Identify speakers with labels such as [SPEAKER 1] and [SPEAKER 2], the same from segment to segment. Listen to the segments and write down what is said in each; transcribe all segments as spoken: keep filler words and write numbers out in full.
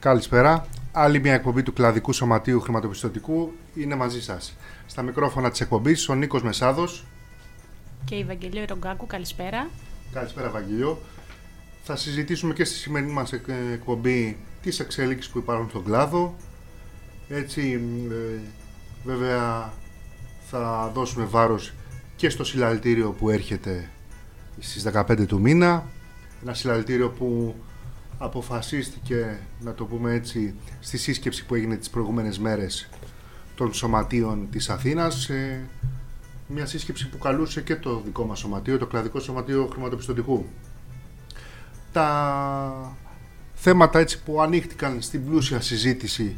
[SPEAKER 1] Καλησπέρα. Άλλη μια εκπομπή του Κλαδικού Σωματείου Χρηματοπιστωτικού είναι μαζί σας. Στα μικρόφωνα της εκπομπής ο Νίκος Μεσάδος
[SPEAKER 2] και η Βαγγελιό Ρογκάκου. Καλησπέρα.
[SPEAKER 1] Καλησπέρα, Βαγγελιό. Θα συζητήσουμε και στη σημερινή μας εκπομπή τις εξέλιξεις που υπάρχουν στον κλάδο. Έτσι, ε, βέβαια, θα δώσουμε βάρος και στο συλλαλητήριο που έρχεται στις δεκαπέντε του μήνα. Ένα συλλαλητήριο που αποφασίστηκε, να το πούμε έτσι, στη σύσκεψη που έγινε τις προηγούμενες μέρες των σωματείων της Αθήνας. Ε, μια σύσκεψη που καλούσε και το δικό μας σωματείο, το Κλαδικό Σωματείο Χρηματοπιστωτικού. Τα θέματα έτσι που ανοίχτηκαν στην πλούσια συζήτηση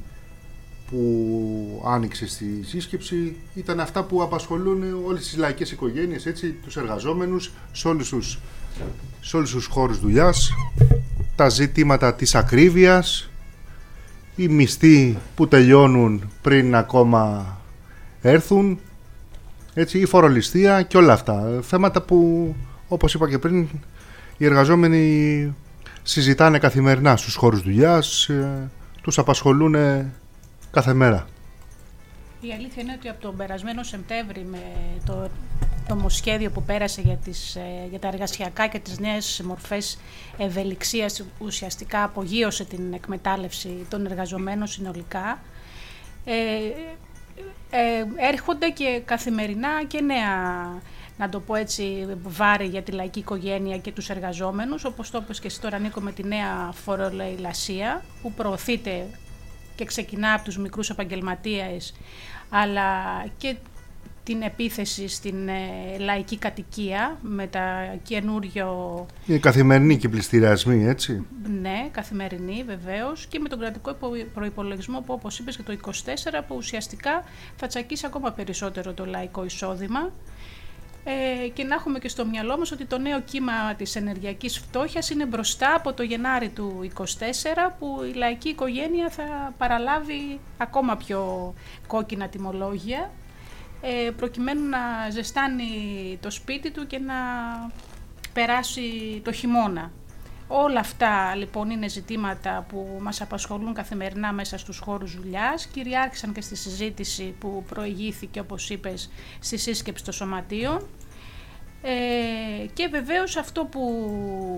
[SPEAKER 1] που άνοιξε στη σύσκεψη ήταν αυτά που απασχολούν όλες τις λαϊκές οικογένειες, έτσι, τους εργαζόμενους σε όλους τους, σε όλους τους χώρους δουλειάς. Τα ζητήματα της ακρίβειας, οι μισθοί που τελειώνουν πριν ακόμα έρθουν, έτσι, η φορολιστία και όλα αυτά. Θέματα που, όπως είπα και πριν, οι εργαζόμενοι συζητάνε καθημερινά στους χώρους δουλειάς, τους απασχολούν κάθε μέρα.
[SPEAKER 2] Η αλήθεια είναι ότι από τον περασμένο Σεπτέμβρη, με το νομοσχέδιο που πέρασε για, τις, για τα εργασιακά και τις νέες μορφές ευελιξίας, ουσιαστικά απογείωσε την εκμετάλλευση των εργαζομένων συνολικά, ε, ε, έρχονται και καθημερινά και νέα, να το πω έτσι, βάρη για τη λαϊκή οικογένεια και τους εργαζόμενους, όπως το είπες και εσύ τώρα, Νίκο, με τη νέα φορολεηλασία που προωθείται και ξεκινά από τους μικρούς επαγγελματίες, αλλά και την επίθεση στην ε, λαϊκή κατοικία με τα καινούριο...
[SPEAKER 1] Οι καθημερινοί και πληστηριασμοί, έτσι.
[SPEAKER 2] Ναι, καθημερινοί βεβαίως, και με τον κρατικό προϋπολογισμό που, όπως είπες, και το είκοσι τέσσερα, που ουσιαστικά θα τσακίσει ακόμα περισσότερο το λαϊκό εισόδημα. Ε, και να έχουμε και στο μυαλό μας ότι το νέο κύμα της ενεργειακής φτώχειας είναι μπροστά από το Γενάρη του είκοσι τέσσερα, που η λαϊκή οικογένεια θα παραλάβει ακόμα πιο κόκκινα τιμολόγια, ε, προκειμένου να ζεστάνει το σπίτι του και να περάσει το χειμώνα. Όλα αυτά λοιπόν είναι ζητήματα που μας απασχολούν καθημερινά μέσα στους χώρους δουλειάς, κυριάρχησαν και στη συζήτηση που προηγήθηκε, όπως είπες, στη σύσκεψη των σωματείων, ε, και βεβαίως αυτό που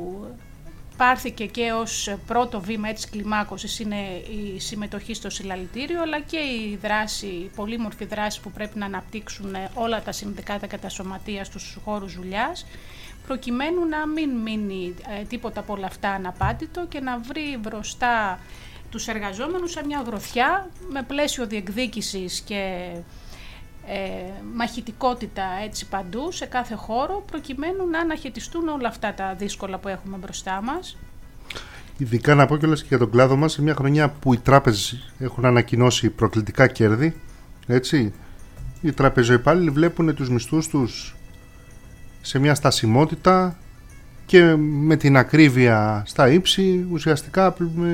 [SPEAKER 2] πάρθηκε και ως πρώτο βήμα έτσι κλιμάκωσης είναι η συμμετοχή στο συλλαλητήριο, αλλά και η δράση, η πολύμορφη δράση που πρέπει να αναπτύξουν όλα τα συνδικάτα και τα σωματεία στους χώρους δουλειάς, προκειμένου να μην μείνει ε, τίποτα από όλα αυτά αναπάτητο και να βρει μπροστά τους εργαζόμενους σε μια γροθιά με πλαίσιο διεκδίκησης και ε, μαχητικότητα, έτσι, παντού, σε κάθε χώρο, προκειμένου να αναχαιτιστούν όλα αυτά τα δύσκολα που έχουμε μπροστά μας.
[SPEAKER 1] Ειδικά να πω κιόλας και για τον κλάδο μας, σε μια χρονιά που οι τράπεζες έχουν ανακοινώσει προκλητικά κέρδη, έτσι, οι τραπεζοϊπάλληλοι βλέπουν τους μισθούς τους σε μια στασιμότητα και με την ακρίβεια στα ύψη, ουσιαστικά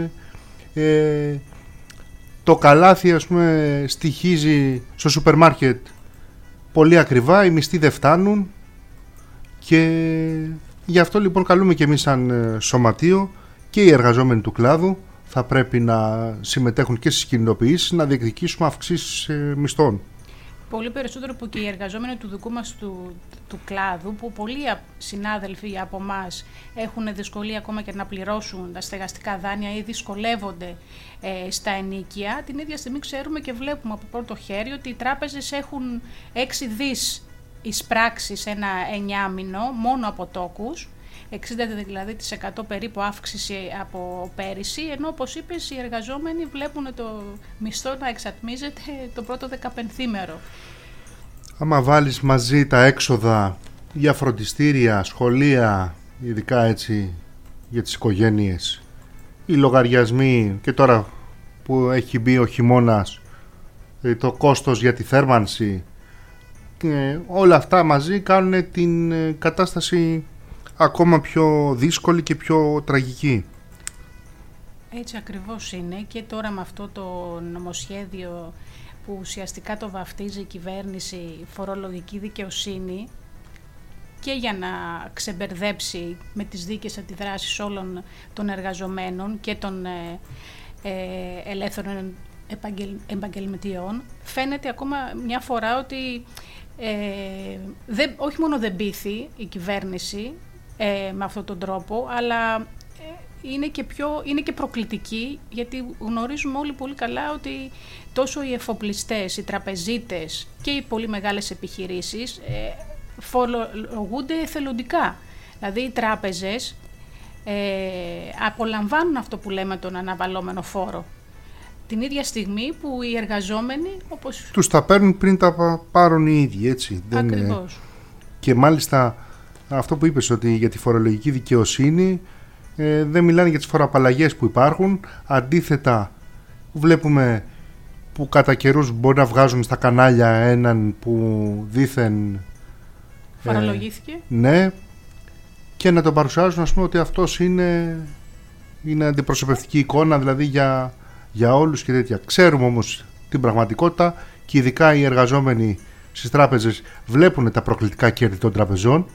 [SPEAKER 1] ε, το καλάθι, ας πούμε, στοιχίζει στο σούπερ μάρκετ πολύ ακριβά, οι μισθοί δεν φτάνουν, και γι' αυτό λοιπόν καλούμε και εμείς σαν σωματείο και οι εργαζόμενοι του κλάδου θα πρέπει να συμμετέχουν και στις κινητοποιήσεις, να διεκδικήσουμε αυξήσεις μισθών.
[SPEAKER 2] Πολύ περισσότερο που και οι εργαζόμενοι του δικού μας του, του κλάδου, που πολλοί συνάδελφοι από εμάς έχουν δυσκολία ακόμα και να πληρώσουν τα στεγαστικά δάνεια ή δυσκολεύονται ε, στα ενοίκια, την ίδια στιγμή ξέρουμε και βλέπουμε από πρώτο χέρι ότι οι τράπεζες έχουν έξι δις εισπράξεις ένα εννιάμηνο μόνο από τόκους, εξήντα δηλαδή τοις εκατό περίπου αύξηση από πέρυσι, ενώ, όπως είπες, οι εργαζόμενοι βλέπουν το μισθό να εξατμίζεται το πρώτο δεκαπενθήμερο.
[SPEAKER 1] Άμα βάλεις μαζί τα έξοδα για φροντιστήρια, σχολεία, ειδικά έτσι για τις οικογένειες, οι λογαριασμοί, και τώρα που έχει μπει ο χειμώνας, το κόστος για τη θέρμανση, όλα αυτά μαζί κάνουν την κατάσταση ακόμα πιο δύσκολη και πιο τραγική.
[SPEAKER 2] Έτσι ακριβώς είναι, και τώρα με αυτό το νομοσχέδιο που ουσιαστικά το βαφτίζει η κυβέρνηση φορολογική δικαιοσύνη, και για να ξεμπερδέψει με τις δίκες αντιδράσεις όλων των εργαζομένων και των ε, ελεύθερων επαγγελ, επαγγελματιών, φαίνεται ακόμα μια φορά ότι ε, δεν, όχι μόνο δεν πείθει η κυβέρνηση ε, με αυτόν τον τρόπο, αλλά ε, είναι, και πιο, είναι και προκλητική, γιατί γνωρίζουμε όλοι πολύ καλά ότι τόσο οι εφοπλιστές, οι τραπεζίτες και οι πολύ μεγάλες επιχειρήσεις ε, φορολογούνται εθελοντικά. Δηλαδή οι τράπεζες ε, απολαμβάνουν αυτό που λέμε τον αναβαλώμενο φόρο. Την ίδια στιγμή που οι εργαζόμενοι, όπως...
[SPEAKER 1] τους τα παίρνουν πριν τα πάρουν οι ίδιοι, έτσι.
[SPEAKER 2] Ακριβώς.
[SPEAKER 1] Δεν... Και μάλιστα αυτό που είπες, ότι για τη φορολογική δικαιοσύνη ε, δεν μιλάνε για τις φοροαπαλλαγές που υπάρχουν. Αντίθετα, βλέπουμε που κατά καιρούς μπορεί να βγάζουν στα κανάλια έναν που δήθεν...
[SPEAKER 2] Φορολογήθηκε.
[SPEAKER 1] Ε, ναι. Και να τον παρουσιάζουν, ας πούμε, ότι αυτός είναι, είναι αντιπροσωπευτική εικόνα, δηλαδή για... για όλους και τέτοια. Ξέρουμε όμως την πραγματικότητα και ειδικά οι εργαζόμενοι στις τράπεζες βλέπουν τα προκλητικά κέρδη των τραπεζών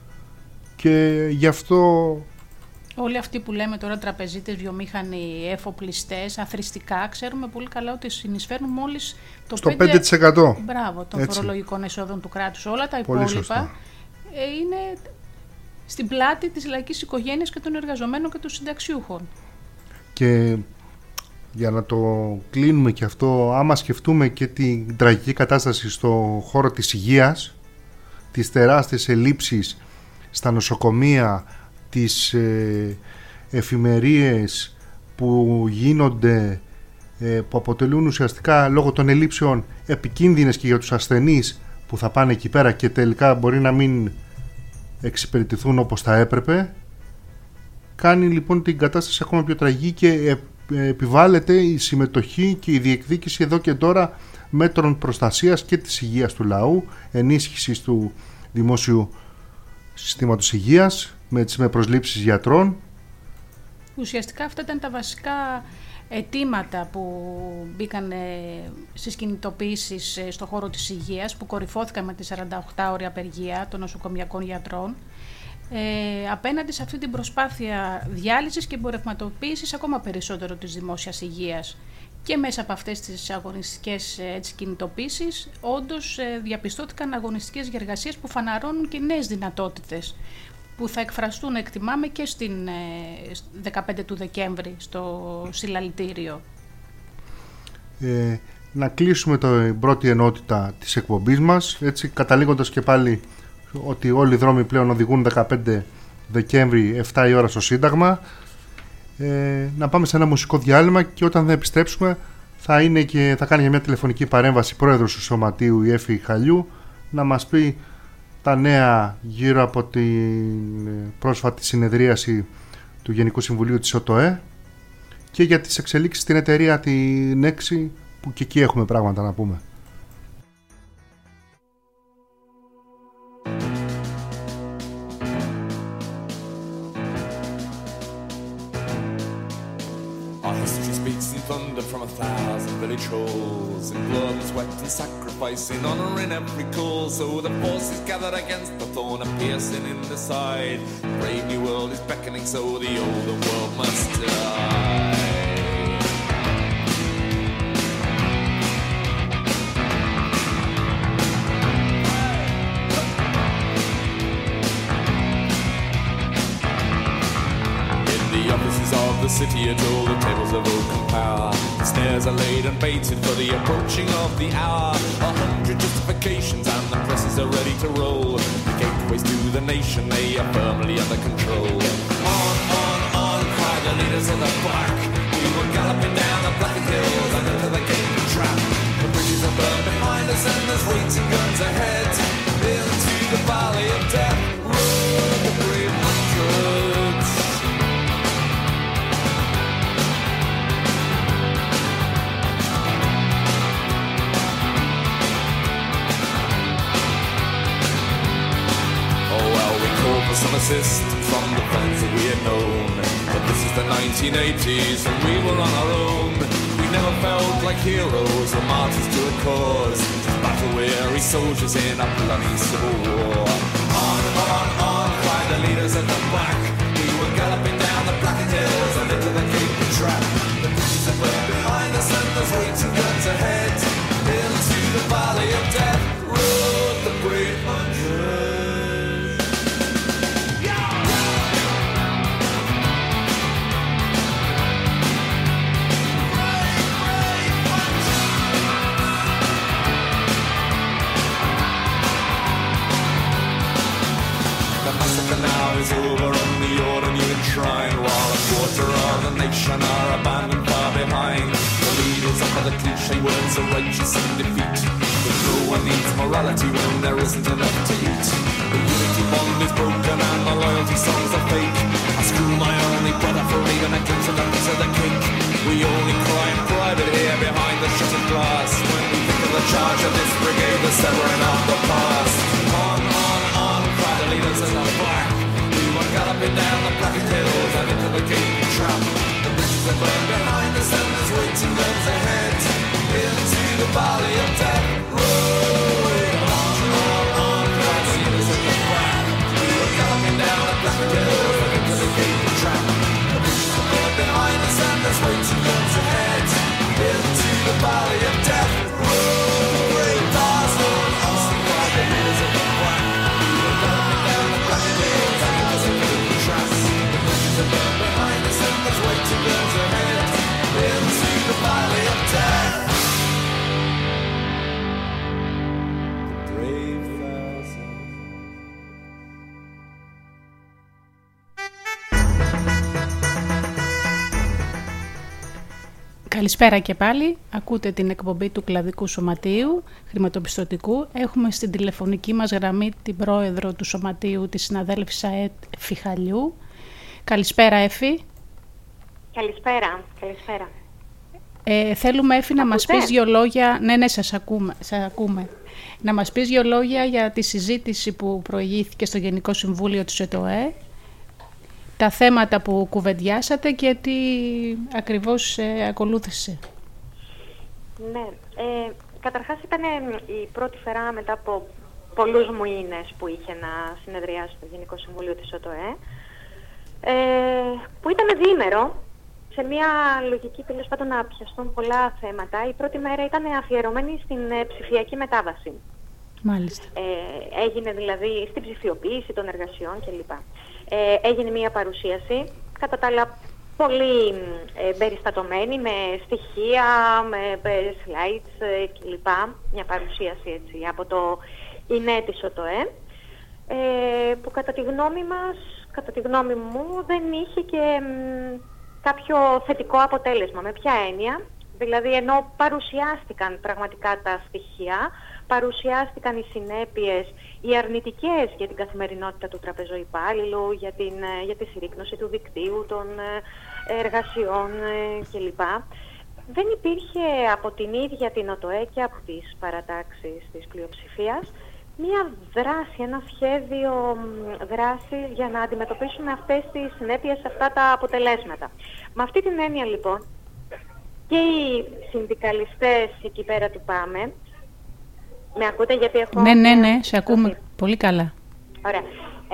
[SPEAKER 1] και γι' αυτό...
[SPEAKER 2] Όλοι αυτοί που λέμε τώρα τραπεζίτες, βιομήχανοι, εφοπλιστές, αθρηστικά, ξέρουμε πολύ καλά ότι συνεισφέρουν μόλις το
[SPEAKER 1] στο πέντε τοις εκατό.
[SPEAKER 2] Μπράβο, των
[SPEAKER 1] Έτσι.
[SPEAKER 2] φορολογικών εσόδων του κράτους. Όλα τα
[SPEAKER 1] Πολύ
[SPEAKER 2] υπόλοιπα
[SPEAKER 1] σωστά.
[SPEAKER 2] είναι στην πλάτη της λαϊκής οικογένειας και των εργαζομένων και των συνταξιούχων.
[SPEAKER 1] Και για να το κλείνουμε και αυτό, άμα σκεφτούμε και την τραγική κατάσταση στο χώρο της υγείας, τις τεράστιες ελλείψεις στα νοσοκομεία, τις ε, εφημερίες που γίνονται, ε, που αποτελούν ουσιαστικά λόγω των ελλείψεων επικίνδυνες και για τους ασθενείς που θα πάνε εκεί πέρα και τελικά μπορεί να μην εξυπηρετηθούν όπως θα έπρεπε, κάνει λοιπόν την κατάσταση ακόμα πιο τραγική και επιβάλλεται η συμμετοχή και η διεκδίκηση εδώ και τώρα μέτρων προστασίας και της υγείας του λαού, ενίσχυσης του δημόσιου συστήματος υγείας με, με προσλήψεις γιατρών.
[SPEAKER 2] Ουσιαστικά αυτά ήταν τα βασικά αιτήματα που μπήκαν στις κινητοποιήσεις στον χώρο της υγείας, που κορυφώθηκαν με τη σαρανταοκτάωρη απεργία των νοσοκομιακών γιατρών, ε, απέναντι σε αυτή την προσπάθεια διάλυσης και εμπορευματοποίησης ακόμα περισσότερο της δημόσιας υγείας. Και μέσα από αυτές τις αγωνιστικές έτσι, κινητοποίησεις, όντως ε, διαπιστώθηκαν αγωνιστικές εργασίες που φαναρώνουν και νέες δυνατότητες, που θα εκφραστούν, εκτιμάμε, και στην ε, δεκαπέντε του Δεκέμβρη στο συλλαλητήριο.
[SPEAKER 1] Ε, να κλείσουμε την πρώτη ενότητα της εκπομπής μας, έτσι, καταλήγοντας και πάλι ότι όλοι οι δρόμοι πλέον οδηγούν δεκαπέντε Δεκέμβρη, επτά η ώρα στο Σύνταγμα. Ε, να πάμε σε ένα μουσικό διάλειμμα και όταν θα επιστρέψουμε θα, είναι και, θα κάνει μια τηλεφωνική παρέμβαση πρόεδρος του Σωματείου, η Έφη Χαλιού, να μας πει τα νέα γύρω από την πρόσφατη συνεδρίαση του Γενικού Συμβουλίου της ΟΤΟΕ και για τις εξελίξεις στην εταιρεία την έξι, που και εκεί έχουμε πράγματα να πούμε.
[SPEAKER 3] Thunder from a thousand village halls, in blood and sweat and sacrifice, in honor in every call. So the forces gathered against the thorn are piercing in the side. The brave new world is beckoning, so the older world must die. The city at all, the tables of oaken power. The snares are laid and baited for the approaching of the hour. A hundred justifications and the presses are ready to roll. The gateways to the nation, they are firmly under control. On, on, on, cry the leaders of the black. We were galloping down the black hills and into the gate trap. The bridges are burned behind us and there's waiting guns ahead. Into the valley of death, roll the brave hundreds. Some assist from the friends that we had known, but this is the nineteen eighties and we were on our own. We never felt like heroes or martyrs to a cause, battle-weary soldiers in a bloody civil war. On, on, on, cried the leaders of the black. We were galloping down the blackened hills and into the gaping trap. The bridges of quarter of the nation are abandoned far behind. The leaders of the cliche words are righteous in defeat. But no one needs morality when there isn't enough to eat. The unity bond is broken and the loyalty songs are fake. I screw my only brother for even a glimpse of the piece of the cake. We only cry in private here behind the shuttered glass. When we think of the charge of this brigade, the severing of the past. On, on, on, cry the leaders in the back. We were galloping down the black hills and into the gaping trap. The bridges that burn behind us and there's waiting guns ahead. Into the valley of death. Road. On, on, on, cry the leaders in the back. We were galloping down the black hills and into the gaping trap. The bridges that burn behind us and there's waiting guns ahead. Into the valley of death. Road. Dazzle. On, cry the leaders in the back. We were galloping down the black hills and into the gaping trap. The bridges that burn behind us and there's waiting guns ahead. Into the valley of death.
[SPEAKER 2] Καλησπέρα και πάλι. Ακούτε την εκπομπή του Κλαδικού Σωματείου Χρηματοπιστωτικού. Έχουμε στην τηλεφωνική μας γραμμή την πρόεδρο του Σωματείου, τη συναδέλφισσα Εφη Χαλιού. Καλησπέρα, Εφη.
[SPEAKER 4] Καλησπέρα. Καλησπέρα.
[SPEAKER 2] Ε, θέλουμε, Εφη, να μας πεις δύο λόγια. Ναι, ναι, σας ακούμε, σας ακούμε. Να μας πεις δύο λόγια για τη συζήτηση που προηγήθηκε στο Γενικό Συμβούλιο του ΕΤΟΕ, τα θέματα που κουβεντιάσατε και τι ακριβώς ε, ακολούθησε.
[SPEAKER 4] Ναι, ε, καταρχάς ήταν η πρώτη φορά μετά από πολλούς μήνες που είχε να συνεδριάσει το Γενικό Συμβούλιο της ΕΤΟΕ, ε, που ήταν διήμερο, σε μια λογική τέλος πάντων να πιαστούν πολλά θέματα. Η πρώτη μέρα ήταν αφιερωμένη στην ε, ψηφιακή μετάβαση.
[SPEAKER 2] Μάλιστα.
[SPEAKER 4] Ε, έγινε δηλαδή στην ψηφιοποίηση των εργασιών κλπ. Ε, έγινε μια παρουσίαση, κατά τα άλλα πολύ ε, περιστατωμένη, με στοιχεία, με, με slides ε, κλπ. Μια παρουσίαση έτσι από το ΙΝΕ της ΟΤΟΕ, ε, που κατά τη γνώμη μας, κατά τη γνώμη μου, δεν είχε και μ, κάποιο θετικό αποτέλεσμα. Με ποια έννοια? Δηλαδή, ενώ παρουσιάστηκαν πραγματικά τα στοιχεία, παρουσιάστηκαν οι συνέπειες, οι αρνητικές για την καθημερινότητα του τραπεζοϊπάλληλου, για, την, για τη συρρίκνωση του δικτύου των εργασιών κλπ. Δεν υπήρχε από την ίδια την ΟΤΟΕ και από τις παρατάξεις της πλειοψηφίας μία δράση, ένα σχέδιο δράσης για να αντιμετωπίσουμε αυτές τις συνέπειες, αυτά τα αποτελέσματα. Με αυτή την έννοια λοιπόν, και οι συνδικαλιστές εκεί πέρα του ΠΑΜΕ, με ακούτε γιατί έχω...
[SPEAKER 2] Ναι, ναι, ναι, σε ακούμε okay. πολύ καλά.
[SPEAKER 4] Ωραία.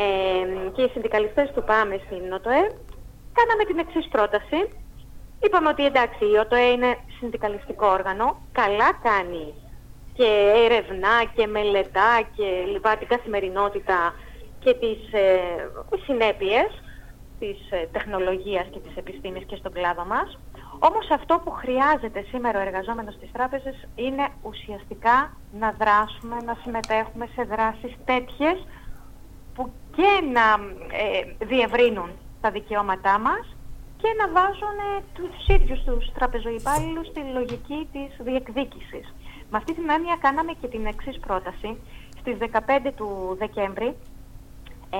[SPEAKER 4] Ε, και οι συνδικαλιστές του ΠΑΜΕ στην ΟΤΟΕ κάναμε την εξής πρόταση. Είπαμε ότι εντάξει, η ΟΤΟΕ είναι συνδικαλιστικό όργανο, καλά κάνει και ερευνά και μελετά και λοιπά την καθημερινότητα και τις ε, συνέπειες της ε, τεχνολογίας και της επιστήμης και στον κλάδο μας. Όμως αυτό που χρειάζεται σήμερα ο εργαζόμενος στις τράπεζες είναι ουσιαστικά να δράσουμε, να συμμετέχουμε σε δράσεις τέτοιες που και να ε, διευρύνουν τα δικαιώματά μας και να βάζουν ε, τους ίδιους τους τραπεζοϊπάλληλους στη λογική της διεκδίκησης. Με αυτή την έννοια κάναμε και την εξής πρόταση στις δεκαπέντε του Δεκέμβρη ε,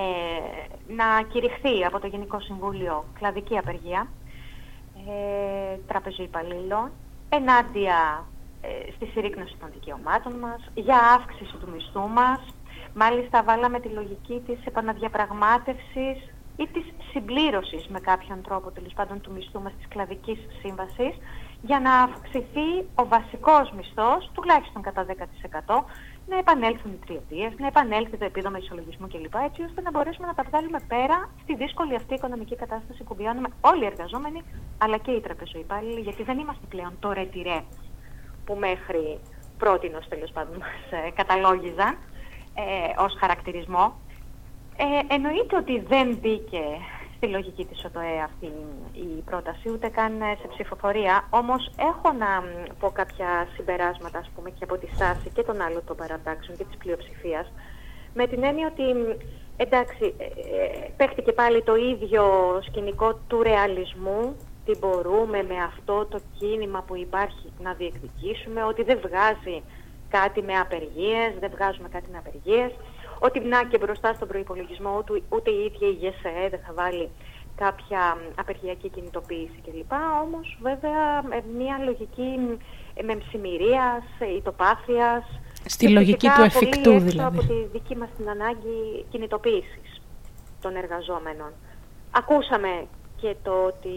[SPEAKER 4] να κηρυχθεί από το Γενικό Συμβούλιο κλαδική απεργία ε, τραπεζοϊπαλλήλων ενάντια ε, στη συρρίκνωση των δικαιωμάτων μας, για αύξηση του μισθού μας. Μάλιστα βάλαμε τη λογική της επαναδιαπραγμάτευσης ή της συμπλήρωσης με κάποιον τρόπο τέλος πάντων του μισθού μας της κλαδικής σύμβασης, για να αυξηθεί ο βασικός μισθός, τουλάχιστον κατά δέκα τοις εκατό, να επανέλθουν οι τριετίες, να επανέλθει το επίδομα ισολογισμού κλπ. Έτσι ώστε να μπορέσουμε να τα βγάλουμε πέρα στη δύσκολη αυτή οικονομική κατάσταση που βιώνουμε όλοι οι εργαζόμενοι, αλλά και οι τραπεζοϊπάλληλοι, γιατί δεν είμαστε πλέον το ρετυρέ που μέχρι πρότινος τέλος πάντων μας ε, καταλόγιζαν ε, ως χαρακτηρισμό. Ε, εννοείται ότι δεν μπήκε στη λογική της ΟΤΟΕ αυτή η πρόταση, ούτε καν σε ψηφοφορία. Όμως έχω να πω κάποια συμπεράσματα, ας πούμε, και από τη στάση και των άλλων των παρατάξεων και της πλειοψηφίας, με την έννοια ότι εντάξει, ε, παίχτηκε πάλι το ίδιο σκηνικό του ρεαλισμού, τι μπορούμε με αυτό το κίνημα που υπάρχει να διεκδικήσουμε, ότι δεν βγάζει κάτι με απεργίες, δεν βγάζουμε κάτι με απεργίες, ότι να και μπροστά στον προϋπολογισμό ούτε, ούτε η ίδια η ΓΕΣΕΕ δεν θα βάλει κάποια απεργιακή κινητοποίηση κλπ. Όμως βέβαια μια λογική μεμψημυρίας, ητοπάθειας,
[SPEAKER 2] στη λογική του εφικτού
[SPEAKER 4] πολύ
[SPEAKER 2] δηλαδή.
[SPEAKER 4] Από τη δική μας την ανάγκη κινητοποίησης των εργαζόμενων. Ακούσαμε και το ότι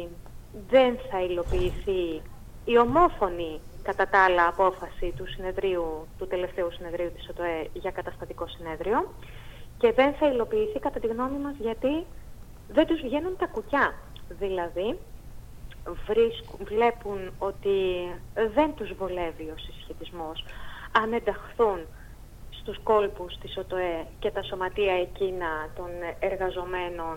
[SPEAKER 4] δεν θα υλοποιηθεί η ομόφωνη κατά τα άλλα απόφαση του, συνεδρίου, του τελευταίου συνεδρίου της ΟΤΟΕ για καταστατικό συνέδριο και δεν θα υλοποιηθεί κατά τη γνώμη μας γιατί δεν τους βγαίνουν τα κουκιά. Δηλαδή βρίσκουν, βλέπουν ότι δεν τους βολεύει ο συσχετισμός αν ενταχθούν στους κόλπους της ΟΤΟΕ και τα σωματεία εκείνα των εργαζομένων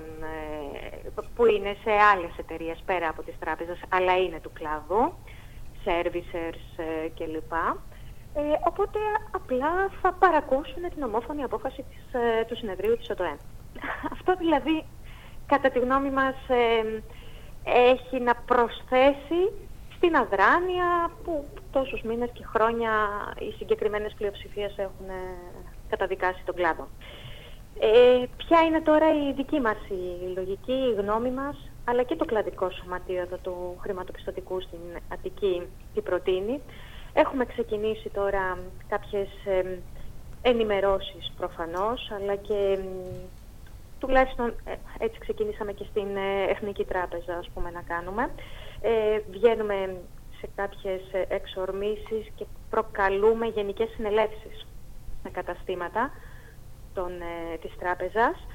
[SPEAKER 4] ε, που είναι σε άλλες εταιρείες πέρα από τις τράπεζες αλλά είναι του κλάδου, servicers ε, κλπ. Ε, οπότε απλά θα παρακούσουν την ομόφωνη απόφαση της, ε, του συνεδρίου της ΟΤΟΕ. Αυτό δηλαδή κατά τη γνώμη μας ε, έχει να προσθέσει στην αδράνεια που τόσους μήνες και χρόνια οι συγκεκριμένες πλειοψηφίες έχουν καταδικάσει τον κλάδο. Ε, ποια είναι τώρα η δική μας η λογική, η γνώμη μας, αλλά και το κλαδικό σωματείο εδώ του χρηματοπιστωτικού στην Αττική τι προτείνει. Έχουμε ξεκινήσει τώρα κάποιες ε, ενημερώσεις προφανώς, αλλά και τουλάχιστον έτσι ξεκινήσαμε και στην Εθνική Τράπεζα ας πούμε να κάνουμε. Ε, βγαίνουμε σε κάποιες εξορμήσεις και προκαλούμε γενικές συνελεύσεις με καταστήματα των, ε, της τράπεζας,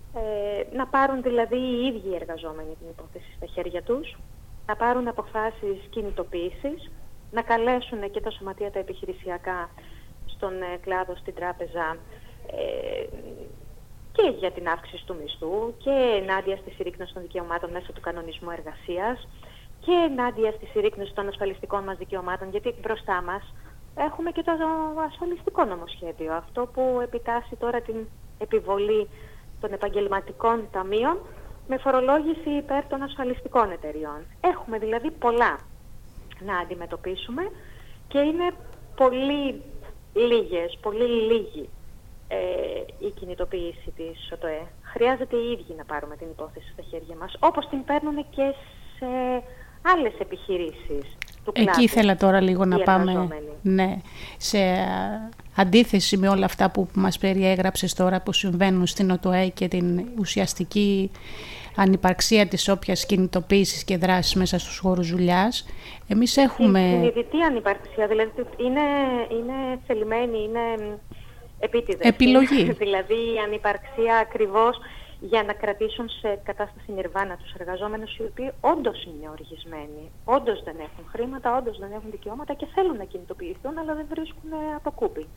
[SPEAKER 4] ε, να πάρουν δηλαδή οι ίδιοι εργαζόμενοι την υπόθεση στα χέρια τους, να πάρουν αποφάσεις κινητοποίησης, να καλέσουν και τα σωματεία τα επιχειρησιακά στον ε, κλάδο, στην τράπεζα, ε, και για την αύξηση του μισθού και ενάντια στη συρρίκνωση των δικαιωμάτων μέσω του κανονισμού εργασίας και ενάντια στη συρρίκνωση των ασφαλιστικών μας δικαιωμάτων, γιατί μπροστά μας έχουμε και το ασφαλιστικό νομοσχέδιο, αυτό που επιτάσσει τώρα την επιβολή των επαγγελματικών ταμείων με φορολόγηση υπέρ των ασφαλιστικών εταιριών. Έχουμε δηλαδή πολλά να αντιμετωπίσουμε και είναι πολύ λίγες, πολύ λίγοι ε, η κινητοποίηση της ΟΤΟΕ. Χρειάζεται οι ίδιοι να πάρουμε την υπόθεση στα χέρια μας, όπως την παίρνουν και σε άλλες επιχειρήσεις του κλάδου.
[SPEAKER 2] Εκεί ήθελα τώρα λίγο να πάμε, ναι, σε αντίθεση με όλα αυτά που μας περιέγραψες τώρα που συμβαίνουν στην ΟΤΟΕ και την ουσιαστική ανυπαρξία της όποιας κινητοποίησης και δράσης μέσα στους χώρους δουλειάς. Εμείς έχουμε...
[SPEAKER 4] Η συνειδητή ανυπαρξία, δηλαδή είναι, είναι θελημένη, είναι επίτηδες.
[SPEAKER 2] Επιλογή.
[SPEAKER 4] Δηλαδή η ανυπαρξία ακριβώς για να κρατήσουν σε κατάσταση νιρβάνα τους εργαζόμενους οι οποίοι όντως είναι οργισμένοι, όντως δεν έχουν χρήματα, όντως δεν έχουν δικαιώματα και θέλουν να κινητοποιηθούν αλλά δεν βρίσκουν αποκούπη.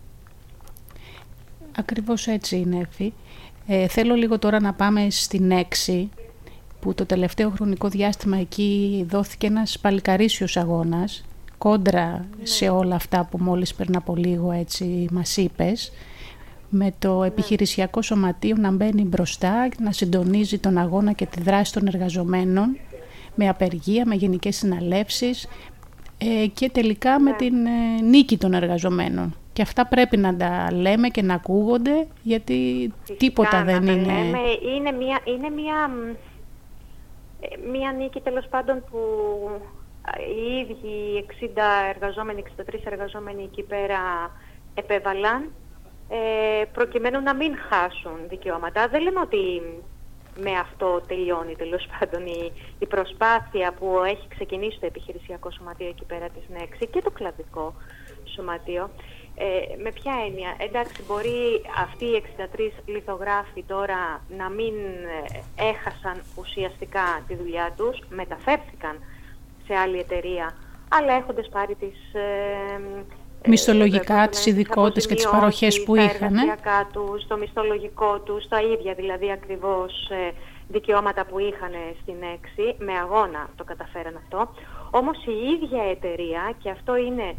[SPEAKER 2] Ακριβώς έτσι είναι, Εφη. Ε, θέλω λίγο τώρα να πάμε στην έξι, που το τελευταίο χρονικό διάστημα εκεί δόθηκε ένας παλικαρίσιος αγώνας, κόντρα ναι. σε όλα αυτά που μόλις πριν από λίγο έτσι μας είπες, με το ναι. επιχειρησιακό σωματείο να μπαίνει μπροστά, να συντονίζει τον αγώνα και τη δράση των εργαζομένων, με απεργία, με γενικές συναλεύσεις ε, και τελικά ναι. με την ε, νίκη των εργαζομένων. Και αυτά πρέπει να τα λέμε και να ακούγονται, γιατί φυσικά, τίποτα δεν είναι...
[SPEAKER 4] Λέμε. Είναι μια, είναι μια, μια νίκη τέλος πάντων που οι ίδιοι εξήντα εργαζόμενοι, εξήντα τρεις εργαζόμενοι εκεί πέρα επέβαλαν, ε, προκειμένου να μην χάσουν δικαιώματα. Δεν λέμε ότι με αυτό τελειώνει τέλος πάντων η, η προσπάθεια που έχει ξεκινήσει το επιχειρησιακό σωματείο εκεί πέρα της ΝΕΞΗ και το κλαδικό σωματείο. Ε, με ποια έννοια, εντάξει, μπορεί αυτοί οι εξήντα τρεις λιθογράφοι τώρα να μην έχασαν ουσιαστικά τη δουλειά τους, μεταφέρθηκαν σε άλλη εταιρεία, αλλά έχοντας πάρει τις... Ε,
[SPEAKER 2] μισθολογικά,
[SPEAKER 4] ε,
[SPEAKER 2] τις ειδικότητες και τις παροχές που είχαν.
[SPEAKER 4] Τα τους, το μισθολογικό τους, τα ίδια δηλαδή ακριβώς ε, δικαιώματα που είχαν στην ΝΕΞΗ, με αγώνα το καταφέραν αυτό. Όμως η ίδια εταιρεία, και αυτό είναι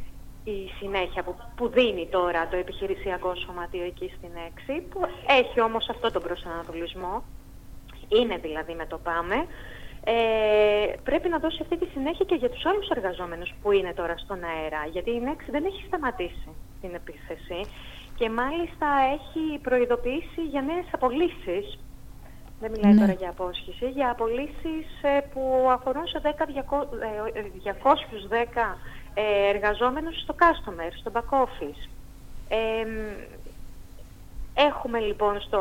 [SPEAKER 4] η συνέχεια που, που δίνει τώρα το επιχειρησιακό σωματείο εκεί στην έξι, που έχει όμως αυτό τον προσανατολισμό, είναι δηλαδή με το ΠΑΜΕ, ε, πρέπει να δώσει αυτή τη συνέχεια και για τους άλλους εργαζόμενους που είναι τώρα στον αέρα, γιατί η έξι δεν έχει σταματήσει την επίθεση και μάλιστα έχει προειδοποιήσει για νέες απολύσεις. Δεν μιλάει ναι. τώρα για απόσχηση, για απολύσεις ε, που αφορούν σε διακόσιους δέκα ε, εργαζόμενους στο customer, στο back office. Ε, έχουμε λοιπόν στο,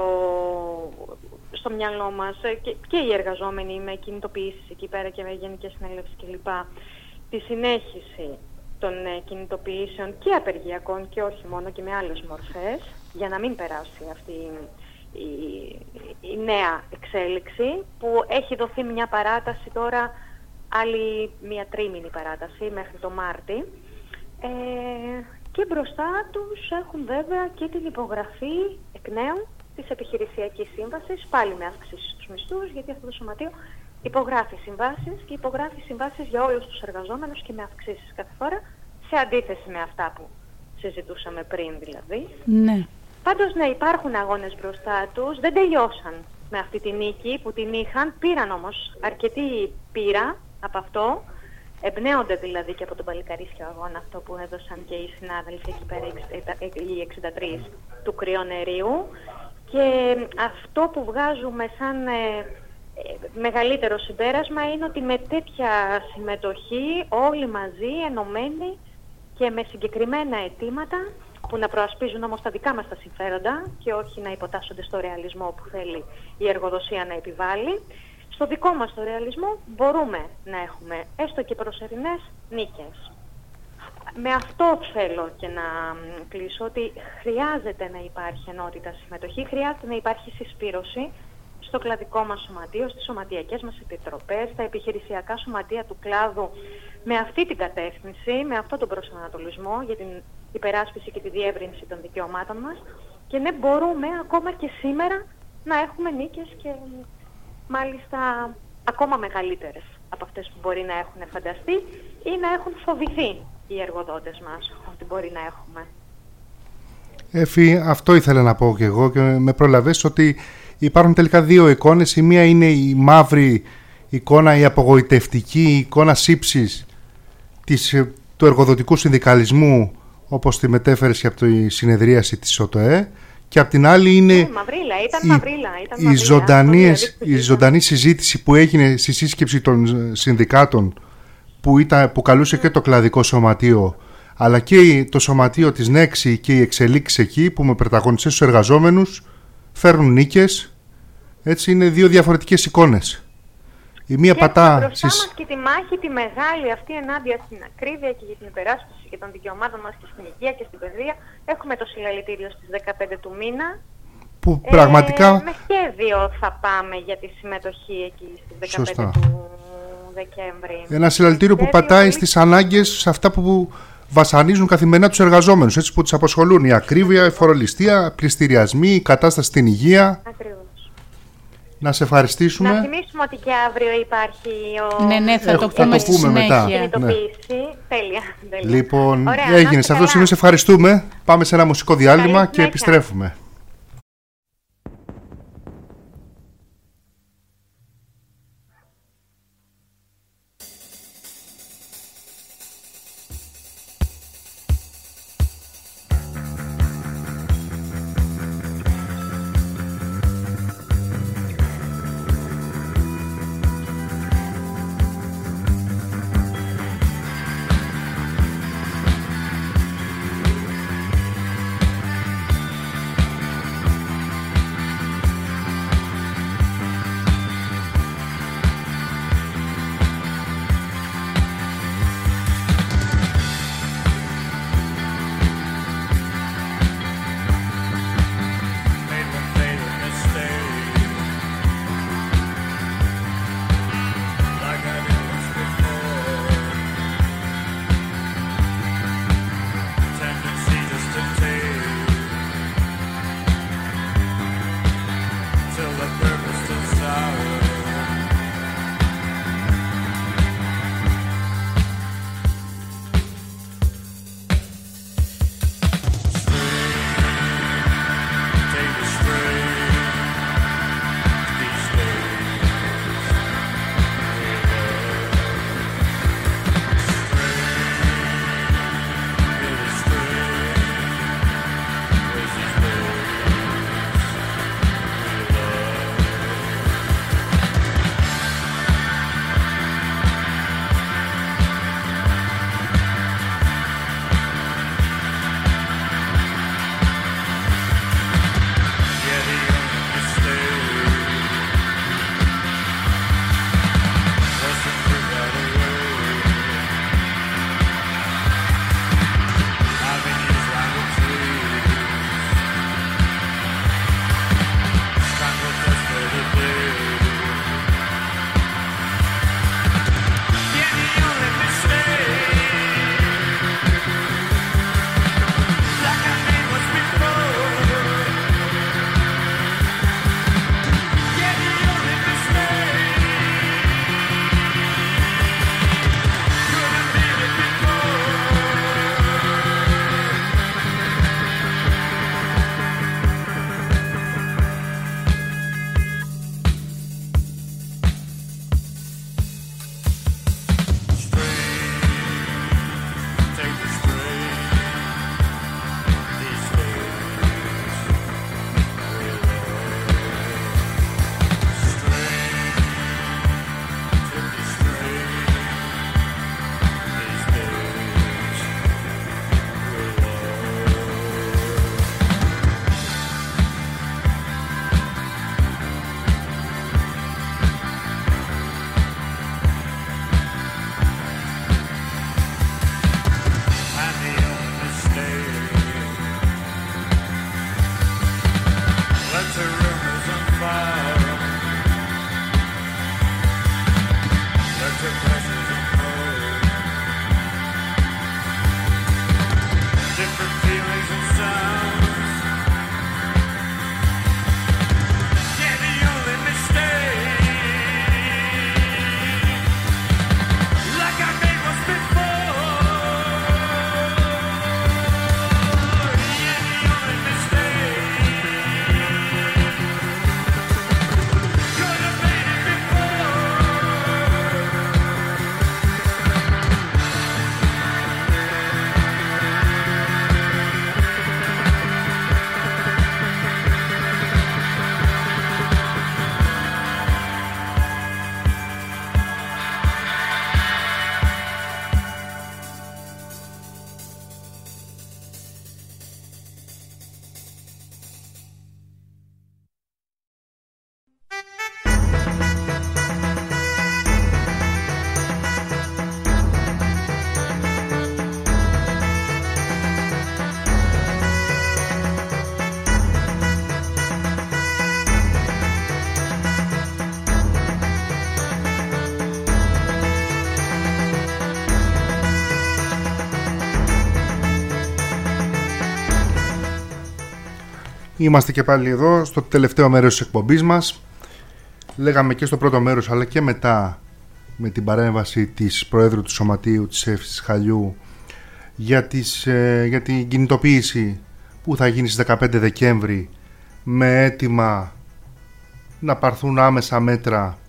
[SPEAKER 4] στο μυαλό μας ε, και, και οι εργαζόμενοι με κινητοποιήσεις εκεί πέρα και με γενικές συνέλευσεις κλπ. Τη συνέχιση των ε, κινητοποιήσεων και απεργιακών και όχι μόνο και με άλλες μορφές, για να μην περάσει αυτή η, η νέα εξέλιξη που έχει δοθεί μια παράταση τώρα, άλλη μια τρίμηνη παράταση μέχρι το Μάρτι, ε, και μπροστά τους έχουν βέβαια και την υπογραφή εκ νέου της επιχειρησιακής σύμβασης, πάλι με αύξηση στους μισθούς, γιατί αυτό το σωματείο υπογράφει συμβάσεις και υπογράφει συμβάσεις για όλους τους εργαζόμενους και με αυξήσεις κάθε φορά, σε αντίθεση με αυτά που συζητούσαμε πριν δηλαδή.
[SPEAKER 2] Ναι.
[SPEAKER 4] Πάντως ναι, υπάρχουν αγώνες μπροστά τους, δεν τελειώσαν με αυτή τη νίκη που την είχαν, πήραν όμως αρκετή πείρα από αυτό, εμπνέονται δηλαδή και από τον παλικαρίσιο αγώνα αυτό που έδωσαν και οι συνάδελφοι εκεί πέρα, οι εξήντα τρεις του κρυονερίου, και αυτό που βγάζουμε σαν ε, ε, μεγαλύτερο συμπέρασμα είναι ότι με τέτοια συμμετοχή όλοι μαζί, ενωμένοι και με συγκεκριμένα αιτήματα που να προασπίζουν όμως τα δικά μας τα συμφέροντα και όχι να υποτάσσονται στο ρεαλισμό που θέλει η εργοδοσία να επιβάλλει, στο δικό μας το ρεαλισμό μπορούμε να έχουμε έστω και προσωρινές νίκες. Με αυτό θέλω και να κλείσω, ότι χρειάζεται να υπάρχει ενότητα συμμετοχή, χρειάζεται να υπάρχει συσπήρωση στο κλαδικό μας σωματείο, στις σωματιακές μας επιτροπές, στα επιχειρησιακά σωματεία του κλάδου, με αυτή την κατεύθυνση, με αυτόν τον προσανατολισμό για την υπεράσπιση και τη διεύρυνση των δικαιωμάτων μας, και ναι, μπορούμε ακόμα και σήμερα να έχουμε νίκες και μάλιστα ακόμα μεγαλύτερες από αυτές που μπορεί να έχουν φανταστεί ή να έχουν φοβηθεί οι εργοδότες μας ότι μπορεί να έχουμε.
[SPEAKER 1] Εφη, αυτό ήθελα να πω και εγώ και με προλαβές, ότι υπάρχουν τελικά δύο εικόνες. Η μία είναι η μαύρη εικόνα, η απογοητευτική η εικόνα σύψης της, του εργοδοτικού συνδικαλισμού, όπως τη μετέφερες και από τη συνεδρίαση της ΟΤΟΕ, και απ' την άλλη είναι
[SPEAKER 4] ε, μαυρίλα, ήταν η, μαυρίλα, ήταν
[SPEAKER 1] η,
[SPEAKER 4] μαυρίλα,
[SPEAKER 1] ζωντανής, η ζωντανή συζήτηση που έγινε στη σύσκεψη των συνδικάτων που, ήταν, που καλούσε και το κλαδικό σωματείο, αλλά και το σωματείο της Νέξη και οι εξελίξεις εκεί που με πρωταγωνιστές στους εργαζόμενους φέρνουν νίκες. Έτσι είναι δύο διαφορετικές εικόνες. Η μία
[SPEAKER 4] και
[SPEAKER 1] πατά
[SPEAKER 4] μπροστά
[SPEAKER 1] στις...
[SPEAKER 4] μας και τη μάχη τη μεγάλη αυτή ενάντια στην ακρίβεια και για την υπεράσπιση και των δικαιωμάτων μας και στην υγεία και στην παιδεία. Έχουμε το συλλαλητήριο στις δεκαπέντε του μήνα.
[SPEAKER 1] Που πραγματικά...
[SPEAKER 4] Ε, με σχέδιο θα πάμε για τη συμμετοχή εκεί στις δεκαπέντε Σωστά. Του Δεκέμβρη.
[SPEAKER 1] Ένα συλλαλητήριο που πατάει πολύ... στις ανάγκες, σε αυτά που βασανίζουν καθημερινά τους εργαζόμενους, έτσι, που τους απασχολούν: η ακρίβεια, η φορολιστία, πληστηριασμοί, η κατάσταση στην υγεία.
[SPEAKER 4] Ακριβώς.
[SPEAKER 1] Να σε ευχαριστήσουμε.
[SPEAKER 4] Να θυμίσουμε ότι και αύριο υπάρχει ο...
[SPEAKER 2] Ναι, ναι, θα
[SPEAKER 1] Έχ,
[SPEAKER 2] το πούμε στη συνέχεια.
[SPEAKER 4] Κινητοποίηση. Ναι. Τέλεια, τέλεια.
[SPEAKER 1] Λοιπόν,
[SPEAKER 4] ωραία,
[SPEAKER 1] έγινε. Σε αυτό το σημείο σε ευχαριστούμε. Πάμε σε ένα μουσικό διάλειμμα και επιστρέφουμε. Είμαστε και πάλι εδώ στο τελευταίο μέρος της εκπομπής μας. Λέγαμε και στο πρώτο μέρος αλλά και μετά με την παρέμβαση της Προέδρου του Σωματείου της Εύσης Χαλιού για, τις, ε, για την κινητοποίηση που θα γίνει στις δεκαπέντε Δεκέμβρη με αίτημα να πάρθουν άμεσα μέτρα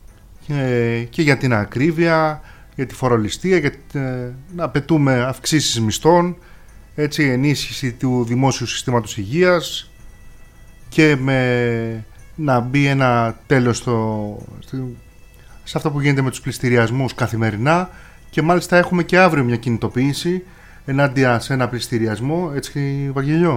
[SPEAKER 1] και, και για την ακρίβεια, για τη φορολιστία, για, ε, να απαιτούμε αυξήσεις μισθών, έτσι, ενίσχυση του δημόσιου συστήματος υγείας και με να μπει ένα τέλος στο, στο, σε αυτό που γίνεται με τους πληστηριασμούς καθημερινά, και μάλιστα έχουμε και αύριο μια κινητοποίηση ενάντια σε ένα πληστηριασμό, έτσι Βαγγελιό?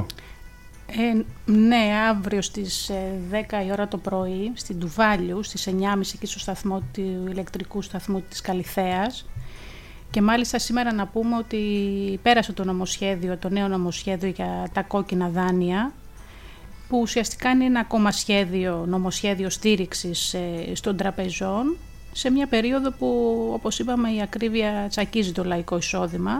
[SPEAKER 2] Ε, ναι, αύριο στις δέκα η ώρα το πρωί στην Τουβάλιου, στις εννιά και μισή εκεί στο σταθμό του ηλεκτρικού σταθμού της Καλιθέας. Και μάλιστα σήμερα να πούμε ότι πέρασε το νομοσχέδιο, το νέο νομοσχέδιο για τα κόκκινα δάνεια, που ουσιαστικά είναι ένα ακόμα σχέδιο, νομοσχέδιο στήριξης ε, των τραπεζών σε μια περίοδο που, όπως είπαμε, η ακρίβεια τσακίζει το λαϊκό εισόδημα,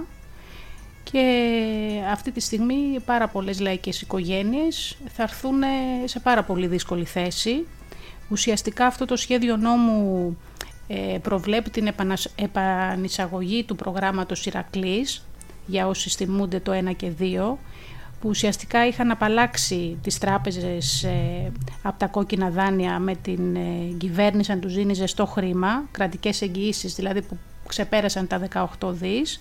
[SPEAKER 2] και αυτή τη στιγμή πάρα πολλές λαϊκές οικογένειες θα έρθουν σε πάρα πολύ δύσκολη θέση. Ουσιαστικά αυτό το σχέδιο νόμου ε, προβλέπει την επανασ... επανεισαγωγή του προγράμματος Ηρακλής για όσοι θυμούνται το ένα και δύο, που ουσιαστικά είχαν απαλλάξει τις τράπεζες ε, από τα κόκκινα δάνεια με την ε, κυβέρνηση να τους δίνει ζεστό χρήμα, κρατικές εγγυήσεις δηλαδή που ξεπέρασαν τα δεκαοκτώ δις.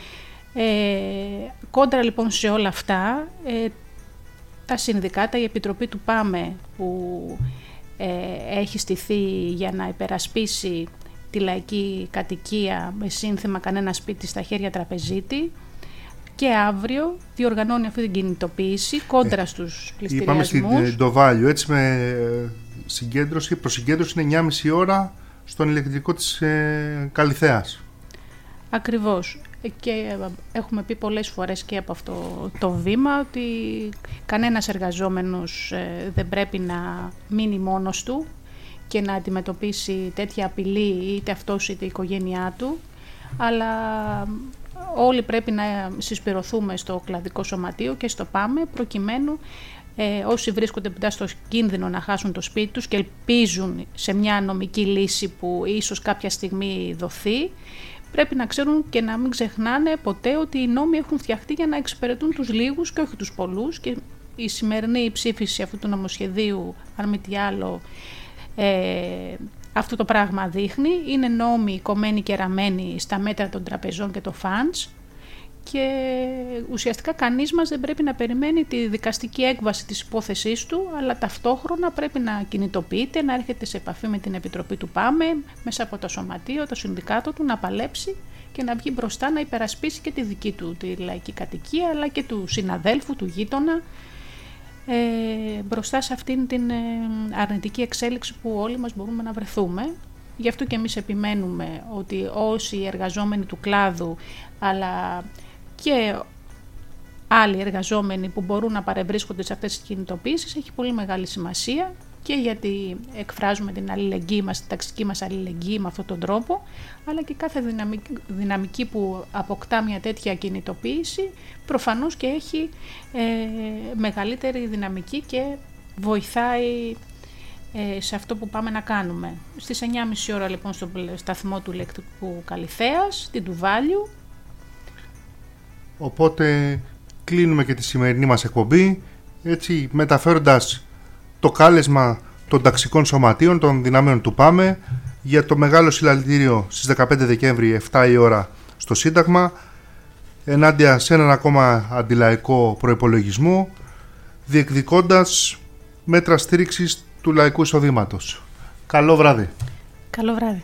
[SPEAKER 2] Ε, κόντρα λοιπόν σε όλα αυτά, ε, τα συνδικάτα, η Επιτροπή του ΠΑΜΕ που ε, έχει στηθεί για να υπερασπίσει τη λαϊκή κατοικία με σύνθημα «Κανένα σπίτι στα χέρια τραπεζίτη», και αύριο διοργανώνει αυτή την κινητοποίηση κόντρα ε, στους πληστηριασμούς.
[SPEAKER 1] Είπαμε στην Ντοβάλιο, έτσι, με συγκέντρωση, προσυγκέντρωση είναι εννιά και μισή ώρα στον ηλεκτρικό της ε, Καλιθέας.
[SPEAKER 2] Ακριβώς. Και έχουμε πει πολλές φορές και από αυτό το βήμα ότι κανένας εργαζόμενος ε, δεν πρέπει να μείνει μόνος του και να αντιμετωπίσει τέτοια απειλή, είτε αυτός είτε η οικογένειά του, αλλά όλοι πρέπει να συσπηρωθούμε στο κλαδικό σωματείο και στο ΠΑΜΕ, προκειμένου ε, όσοι βρίσκονται πιτά στο κίνδυνο να χάσουν το σπίτι τους και ελπίζουν σε μια νομική λύση που ίσως κάποια στιγμή δοθεί, πρέπει να ξέρουν και να μην ξεχνάνε ποτέ ότι οι νόμοι έχουν φτιαχτεί για να εξυπηρετούν τους λίγους και όχι τους πολλούς, και η σημερινή ψήφιση αυτού του νομοσχεδίου, αν μη τι άλλο, ε, αυτό το πράγμα δείχνει. Είναι νόμοι κομμένοι και ραμμένοι στα μέτρα των τραπεζών και το funds, και ουσιαστικά κανείς μας δεν πρέπει να περιμένει τη δικαστική έκβαση της υπόθεσής του, αλλά ταυτόχρονα πρέπει να κινητοποιείται, να έρχεται σε επαφή με την Επιτροπή του ΠΑΜΕ, μέσα από το σωματείο, το συνδικάτο του, να παλέψει και να βγει μπροστά να υπερασπίσει και τη δική του τη λαϊκή κατοικία, αλλά και του συναδέλφου, του γείτονα, ε, μπροστά σε αυτήν την ε, αρνητική εξέλιξη που όλοι μας μπορούμε να βρεθούμε. Γι' αυτό και εμείς επιμένουμε ότι όσοι εργαζόμενοι του κλάδου, αλλά και άλλοι εργαζόμενοι που μπορούν να παρευρίσκονται σε αυτές τις κινητοποίησεις, έχει πολύ μεγάλη σημασία και γιατί εκφράζουμε την αλληλεγγύη μας, την ταξική μας αλληλεγγύη με αυτόν τον τρόπο, αλλά και κάθε δυναμική, δυναμική που αποκτά μια τέτοια κινητοποίηση προφανώς και έχει ε, μεγαλύτερη δυναμική και βοηθάει ε, σε αυτό που πάμε να κάνουμε. Στις εννιά και μισή ώρα λοιπόν στο σταθμό του Λεκτικού Καλυθέας, την Τουβάλιου.
[SPEAKER 1] Οπότε κλείνουμε και τη σημερινή μας εκπομπή, έτσι μεταφέροντας το κάλεσμα των ταξικών σωματείων των δυνάμεων του ΠΑΜΕ για το μεγάλο συλλαλητήριο στις δεκαπέντε Δεκέμβρη επτά η ώρα στο Σύνταγμα, ενάντια σε έναν ακόμα αντιλαϊκό προϋπολογισμό, διεκδικώντας μέτρα στήριξης του λαϊκού εισοδήματος. Καλό βράδυ.
[SPEAKER 2] Καλό βράδυ.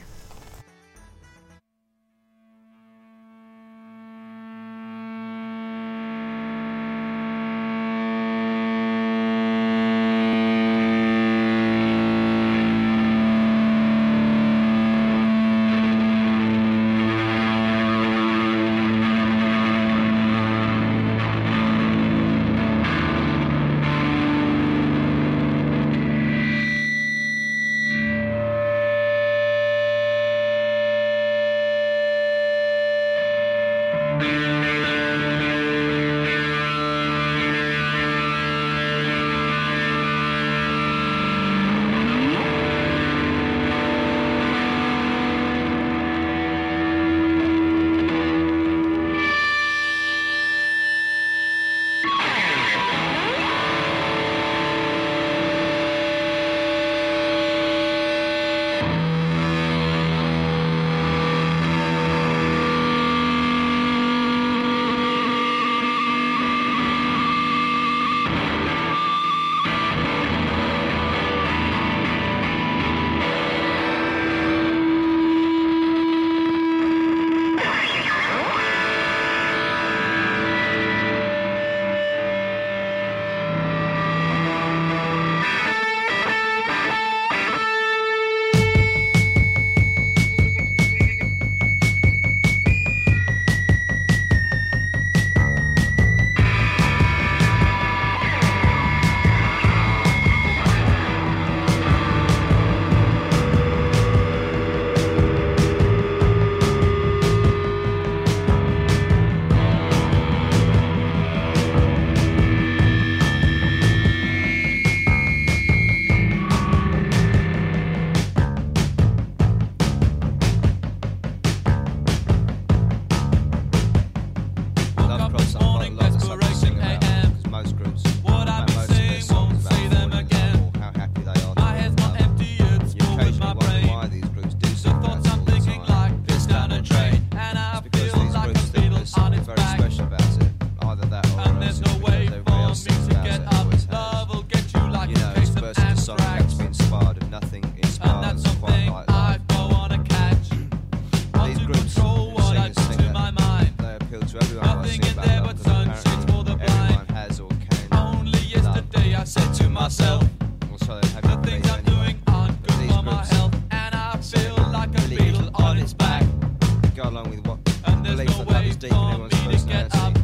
[SPEAKER 5] Along with what belief that love is deep in everyone's personality.